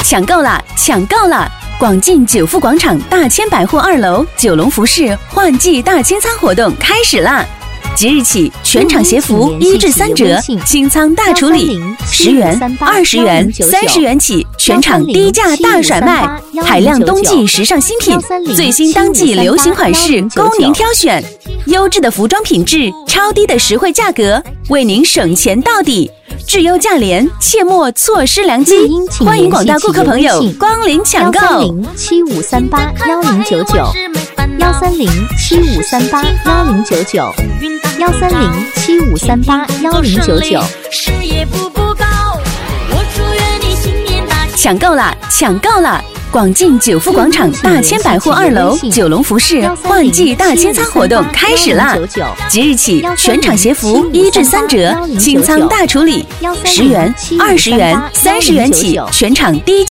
抢购啦！抢购啦！广进九富广场大千百货2楼九龙服饰换季大清仓活动开始啦！即日起，全场鞋服1至3折，清仓大处理，10元、20元、30元起，全场低价大甩卖，海量冬季时尚新品，最新当季流行款式供您挑选，优质的服装品质，超低的实惠价格，为您省钱到底。质优价廉，切莫错失良机！欢迎广大顾客朋友光临抢购。 13075381099，13075381099，13075381099。 抢购啦！抢购啦！广进九富广场大千百货2楼九龙服饰换季大清仓活动开始啦！即日起，全场鞋服1至3折，清仓大处理，10元、20元、30元起，全场低